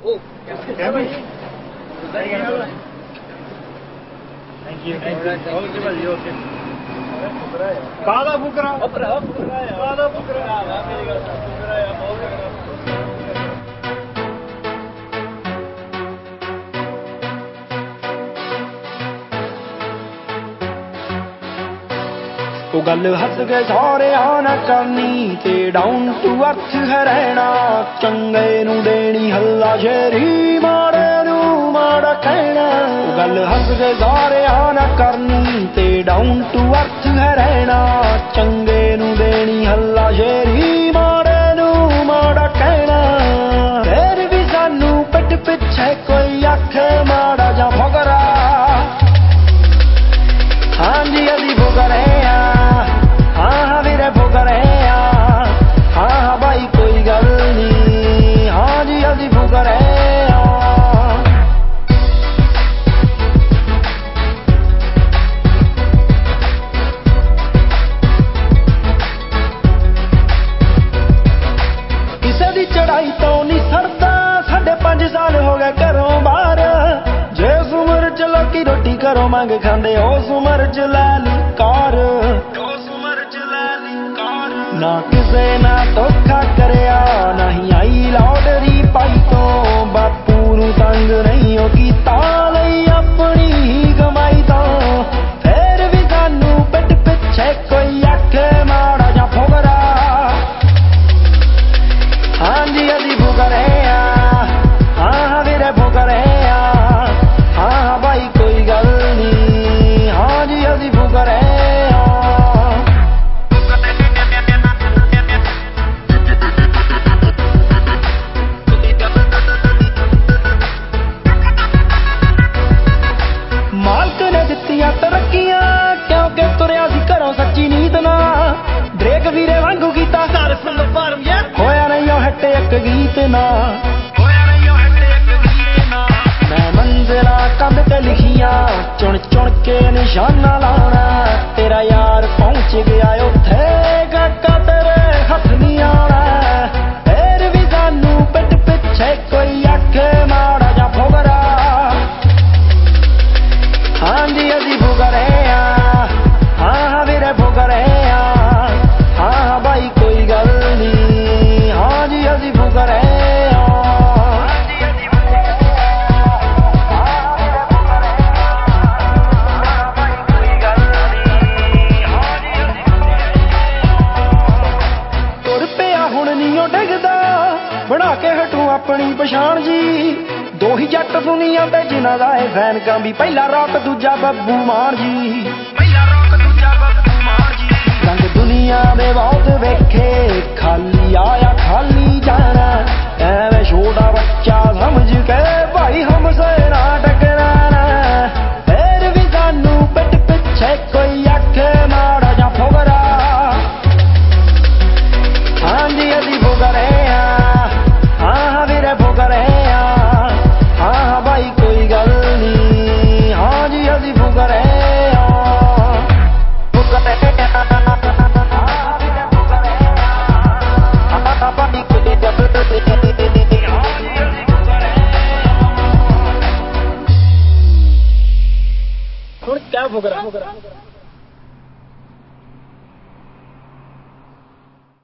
ਕਾਹਦਾ ਫੁਕਰਾ ਕਾਹਦਾ ਫੁਕਰਾ ਉਹ ਗੱਲ ਹੱਸ ਕੇ ਸਾਰਿਆਂ ਨਾ ਕਰਨੀ ਤੇ ਡਾਊਨ ਟੂ ਅਰਥ ਹੈ ਰਹਿਣਾ ਚੰਗੇ ਨੂੰ ਦੇਣੀ ਹੱਲਾ ਸ਼ੇਰੀ ਮਾੜੇ ਨੂੰ ਮਾੜਾ ਕਹਿਣਾ ਉਹ ਗੱਲ ਹੱਸ ਕੇ ਸਾਰਿਆਂ ਨਾ ਕਰਨੀ ਤੇ ਡਾਊਨ ਟੂ ਅਰਥ ਹੈ ਰਹਿਣਾ ਚੰਗੇ ਨੂੰ ਦੇਣੀ ਹੱਲਾ ਸ਼ੇਰੀ ਮਾੜੇ ਨੂੰ ਮਾੜਾ ਕਹਿਣਾ ਫਿਰ ਵੀ ਸਾਨੂੰ ਪਿੱਠ ਪਿੱਛੇ ਕੋਈ ਆਖੇ ਮਾੜਾ ਜਾਂ ਫੁਕਰਾ ਹਾਂਜੀ ਅਸੀਂ ਫੁਕਰੇ ਚੜਾਈ ਤੋਂ ਨਹੀਂ ਸਰਦਾ ਸਾਡੇ 5 ਸਾਲ ਹੋ ਗਏ ਘਰੋਂ ਬਾਹਰ ਜਿਸ ਉਮਰ ਚ ਲੋਕੀ ਰੋਟੀ ਘਰੋਂ ਮੰਗ ਖਾਂਦੇ ਉਸ ਉਮਰ ਚ ਲੈ ਲਈ ਕਾਰ ਨਾ ਕਿਸੇ ਨਾਲ ਧੋਖਾ ਕਰਿਆ ਨਹੀਂ ਆਈ ਲਾਟਰੀ ਪਾਈ ਤੋਂ ਬਾਪੂ ਨੂੰ ਤੰਗ ਨਹੀਂ ਉਹ ਕੀਤਾ ਲਈ ਆਪਣੀ ਹੀ ਕਮਾਈ ਤੋਂ ਫਿਰ ਵੀ ਸਾਨੂੰ ਪਿੱਠ ਪਿੱਛੇ ਕੋਈ ਆਖੇ ਮਾੜਾ ਜਾਂ ਫੁਕਰਾ ਹਾਂਜੀ ਅਸੀਂ ਫੁਕਰੇ ਹਾਂ ਵੀਰੇ ਫੁਕਰੇ ਹਾਂ ਬਾਈ ਕੋਈ ਗੱਲ ਨਹੀਂ ਹਾਂਜੀ ਅਸੀਂ ਫੁਕਰੇ ਮਾਲਕ ਨੇ ਦਿੱਤੀਆਂ ਤਰੱਕੀਆਂ ਕਿਉਂਕਿ ਤੁਰਿਆ ਸੀ ਘਰੋਂ ਸੱਚੀ ਨੀਤ ਨਾਲ ਡਰੇਕ ਵੀਰੇ ਵਾਂਗੂ ਕੀਤਾ ਹੋਇਆ ਨਹੀਂ ਉਹ ਹੱਟ ਇੱਕ ਗੀਤ ਨਾ ਮੈਂ ਮੰਜ਼ਿਲਾਂ ਕੰਧ ਤੇ ਲਿਖੀਆਂ ਚੁਣ ਚੁਣ ਕੇ ਨਿਸ਼ਾਨਾ ਲਾਉਣਾ ਤੇਰਾ ਯਾਰ ਪਹੁੰਚ ਗਿਆ ਉੱਥੇ ਕਾਕਾ ਤੇਰੇ ਹੱਥ ਨਹੀਂ ਆਉਣਾ ਫਿਰ ਵੀ ਸਾਨੂੰ ਪਿੱਠ ਪਿੱਛੇ ਕੋਈ ਆਖੇ ਮਾੜਾ ਜਾਂ ਫੁਕਰਾ ਹਾਂਜੀ ਅਸੀਂ ਫੁਕਰੇ ਹਾਂ ਵੀਰੇ ਫੁਕਰੇ ਹਾਂ ਬਾਈ ਕੋਈ ਗੱਲ ਨਹੀਂ ਹਾਂਜੀ ਅਸੀਂ ਫੁਕਰੇ ਤੁਰ ਪਿਆ ਹੁਣ ਨੀ ਉਹ ਡਿੱਗਦਾ ਬਣਾ ਕੇ ਹਟੂ ਆਪਣੀ ਪਛਾਣ ਜੀ ਦੋ ਹੀ ਜੱਟ ਦੁਨੀਆ ਤੇ ਜਿਨ੍ਹਾਂ ਦਾ ਇਹ ਫੈਨਕਾਂ ਵੀ ਪਹਿਲਾ ਰੌਕ ਦੂਜਾ ਬੱਬੂ ਮਾਨ ਜੀ ਰੰਗ ਦੁਨੀਆ ਦੇ ਬਹੁਤ ਵੇਖੇ ਖਾਲੀ ਆਇਆ ਖਾਲੀ ਜਾਣਾ ਐਵੇਂ ਛੋਟਾ ਬੱਚਾ ਸਮਝ ਕੇ ਭਾਈ ਹਮਸੇ ਨਾ ਟਕਰਾਣਾ ਫਿਰ ਵੀ ਸਾਨੂੰ ਪਿੱਠ ਪਿੱਛੇ ਕੋਈ ਆਖੇ ਮਾੜਾ ਜਾਂ ਫੁਕਰਾ ਹਾਂਜੀ ਅਸੀਂ ਫੁਕਰੇ ਹਾਂ ਵੀਰੇ ਫੁਕਰੇ ਹਾਂ ਬਾਈ ਕੋਈ ਗੱਲ ਨਹੀਂ ਹਾਂਜੀ ਅਸੀਂ ਫੁਕਰੇ ਹੁਣ ਕਿਆ ਫੁਕਰਾ